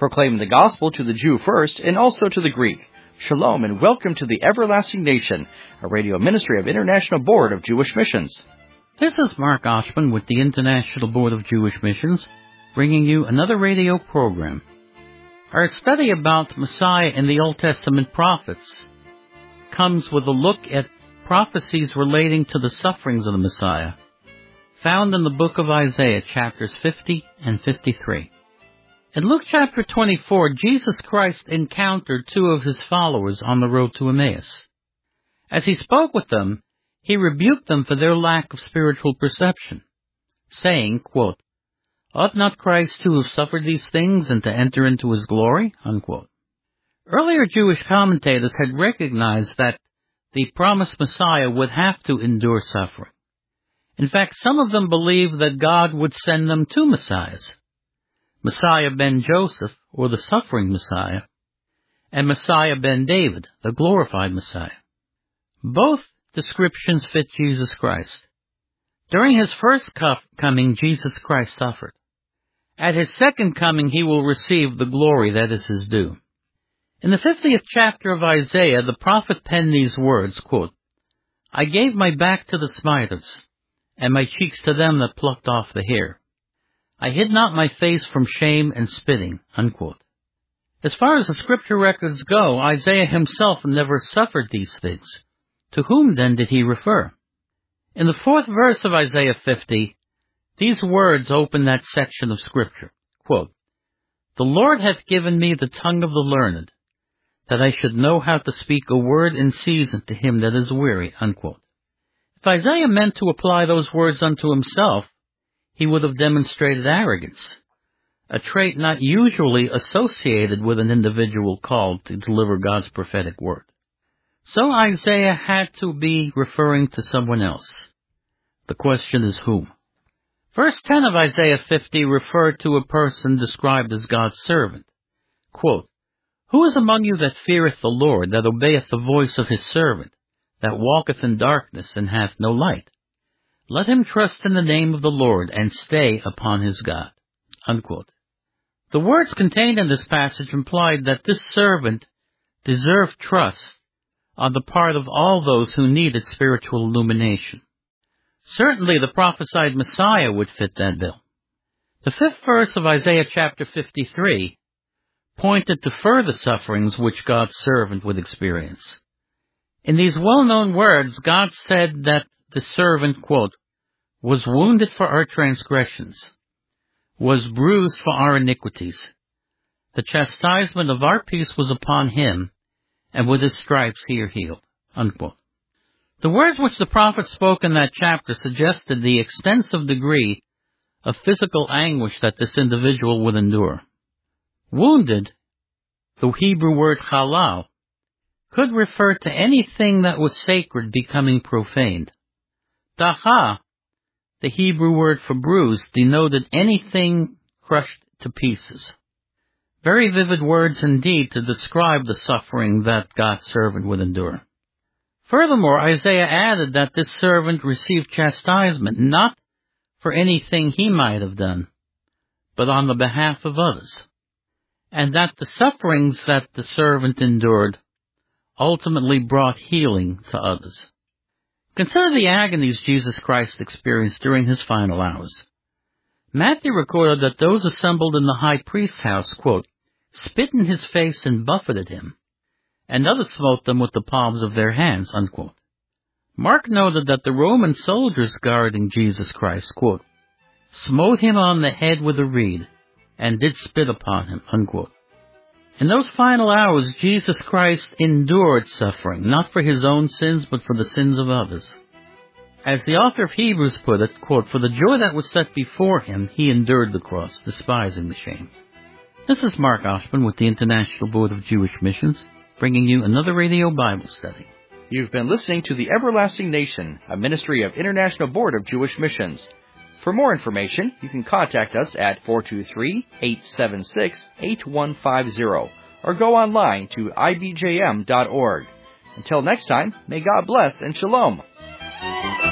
proclaiming the gospel to the Jew first and also to the Greek. Shalom and welcome to the Everlasting Nation, a radio ministry of International Board of Jewish Missions. This is Mark Oshman with the International Board of Jewish Missions, bringing you another radio program. Our study about Messiah in the Old Testament prophets comes with a look at prophecies relating to the sufferings of the Messiah, found in the book of Isaiah, chapters 50 and 53. In Luke chapter 24, Jesus Christ encountered two of his followers on the road to Emmaus. As he spoke with them, he rebuked them for their lack of spiritual perception, saying, quote, "Ought not Christ to have suffered these things and to enter into his glory?" Unquote. Earlier Jewish commentators had recognized that the promised Messiah would have to endure suffering. In fact, some of them believed that God would send them two Messiahs, Messiah ben Joseph, or the suffering Messiah, and Messiah ben David, the glorified Messiah. Both descriptions fit Jesus Christ. During his first coming, Jesus Christ suffered. At his second coming, he will receive the glory that is his due. In the 50th chapter of Isaiah, the prophet penned these words, quote, "I gave my back to the smiters, and my cheeks to them that plucked off the hair. I hid not my face from shame and spitting," unquote. As far as the scripture records go, Isaiah himself never suffered these things. To whom then did he refer? In the 4th verse of Isaiah 50, these words open that section of scripture. Quote, "The Lord hath given me the tongue of the learned, that I should know how to speak a word in season to him that is weary," unquote. If Isaiah meant to apply those words unto himself, he would have demonstrated arrogance, a trait not usually associated with an individual called to deliver God's prophetic word. So Isaiah had to be referring to someone else. The question is whom? Verse 10 of Isaiah 50 referred to a person described as God's servant. Quote, "Who is among you that feareth the Lord, that obeyeth the voice of his servant, that walketh in darkness and hath no light? Let him trust in the name of the Lord and stay upon his God." Unquote. The words contained in this passage implied that this servant deserved trust on the part of all those who needed spiritual illumination. Certainly the prophesied Messiah would fit that bill. The 5th verse of Isaiah chapter 53 pointed to further sufferings which God's servant would experience. In these well-known words, God said that the servant, quote, "was wounded for our transgressions, was bruised for our iniquities. The chastisement of our peace was upon him, and with his stripes he are healed," unquote. The words which the prophet spoke in that chapter suggested the extensive degree of physical anguish that this individual would endure. Wounded, the Hebrew word halal, could refer to anything that was sacred becoming profaned. Daha, the Hebrew word for bruised, denoted anything crushed to pieces. Very vivid words indeed to describe the suffering that God's servant would endure. Furthermore, Isaiah added that this servant received chastisement not for anything he might have done, but on the behalf of others, and that the sufferings that the servant endured ultimately brought healing to others. Consider the agonies Jesus Christ experienced during his final hours. Matthew recorded that those assembled in the high priest's house, quote, "spit in his face and buffeted him, and others smote them with the palms of their hands," unquote. Mark noted that the Roman soldiers guarding Jesus Christ, quote, "smote him on the head with a reed, and did spit upon him," unquote. In those final hours, Jesus Christ endured suffering, not for his own sins, but for the sins of others. As the author of Hebrews put it, quote, "For the joy that was set before him, he endured the cross, despising the shame." This is Mark Oshman with the International Board of Jewish Missions, bringing you another radio Bible study. You've been listening to the Everlasting Nation, a ministry of International Board of Jewish Missions. For more information, you can contact us at 423-876-8150 or go online to ibjm.org. Until next time, may God bless and shalom.